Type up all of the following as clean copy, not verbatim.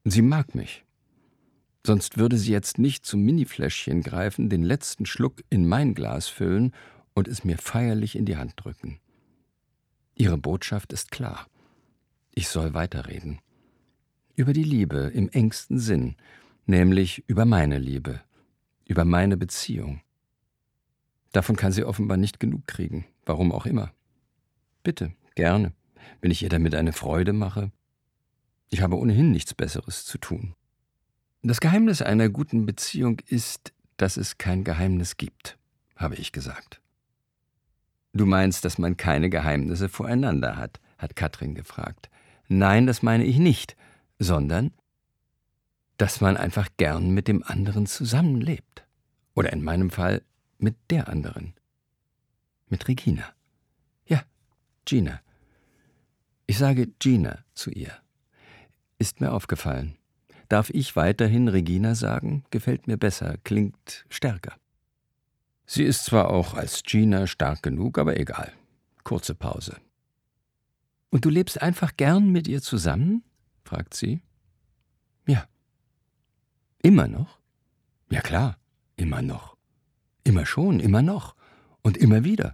Sie mag mich. Sonst würde sie jetzt nicht zum Minifläschchen greifen, den letzten Schluck in mein Glas füllen und es mir feierlich in die Hand drücken. Ihre Botschaft ist klar. Ich soll weiterreden. Über die Liebe im engsten Sinn, nämlich über meine Liebe, über meine Beziehung. Davon kann sie offenbar nicht genug kriegen, warum auch immer. Bitte, gerne, wenn ich ihr damit eine Freude mache. Ich habe ohnehin nichts Besseres zu tun. Das Geheimnis einer guten Beziehung ist, dass es kein Geheimnis gibt, habe ich gesagt. Du meinst, dass man keine Geheimnisse voreinander hat Katrin gefragt. Nein, das meine ich nicht, sondern, dass man einfach gern mit dem anderen zusammenlebt. Oder in meinem Fall mit der anderen. Mit Regina. Ja, Gina. Ich sage Gina zu ihr. Ist mir aufgefallen. Darf ich weiterhin Regina sagen? Gefällt mir besser, klingt stärker. Sie ist zwar auch als Gina stark genug, aber egal. Kurze Pause. Und du lebst einfach gern mit ihr zusammen? Fragt sie. Ja. Immer noch? Ja klar, immer noch. Immer schon, immer noch. Und immer wieder.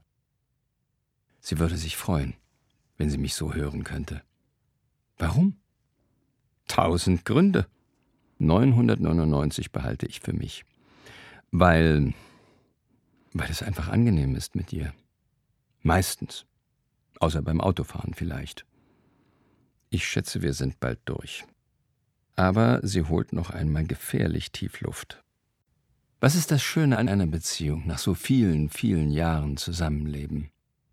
Sie würde sich freuen, wenn sie mich so hören könnte. Warum? 1000 Gründe. 999 behalte ich für mich. Weil es einfach angenehm ist mit ihr. Meistens. Außer beim Autofahren vielleicht. Ich schätze, wir sind bald durch. Aber sie holt noch einmal gefährlich tief Luft. Was ist das Schöne an einer Beziehung nach so vielen, vielen Jahren Zusammenleben?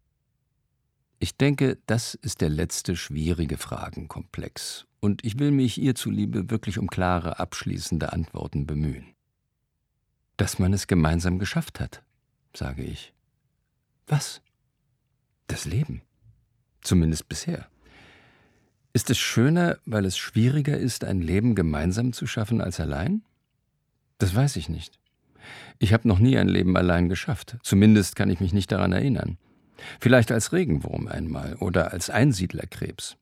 Ich denke, das ist der letzte schwierige Fragenkomplex. Und ich will mich ihr zuliebe wirklich um klare, abschließende Antworten bemühen. Dass man es gemeinsam geschafft hat, sage ich. Was? Das Leben. Zumindest bisher. Ist es schöner, weil es schwieriger ist, ein Leben gemeinsam zu schaffen als allein? Das weiß ich nicht. Ich habe noch nie ein Leben allein geschafft. Zumindest kann ich mich nicht daran erinnern. Vielleicht als Regenwurm einmal oder als Einsiedlerkrebs.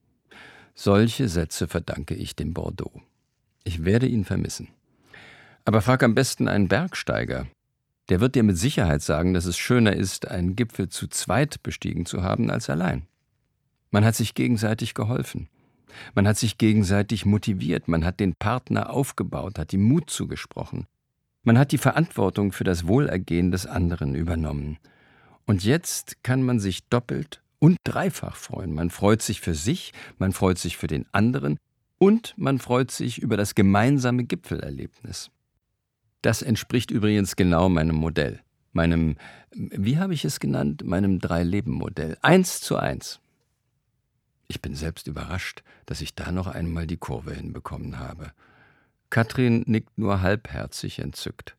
Solche Sätze verdanke ich dem Bordeaux. Ich werde ihn vermissen. Aber frag am besten einen Bergsteiger. Der wird dir mit Sicherheit sagen, dass es schöner ist, einen Gipfel zu zweit bestiegen zu haben als allein. Man hat sich gegenseitig geholfen. Man hat sich gegenseitig motiviert. Man hat den Partner aufgebaut, hat ihm Mut zugesprochen. Man hat die Verantwortung für das Wohlergehen des anderen übernommen. Und jetzt kann man sich doppelt und dreifach freuen. Man freut sich für sich, man freut sich für den anderen und man freut sich über das gemeinsame Gipfelerlebnis. Das entspricht übrigens genau meinem Modell. Wie habe ich es genannt? Meinem 3-Leben-Modell. 1:1. Ich bin selbst überrascht, dass ich da noch einmal die Kurve hinbekommen habe. Katrin nickt nur halbherzig entzückt.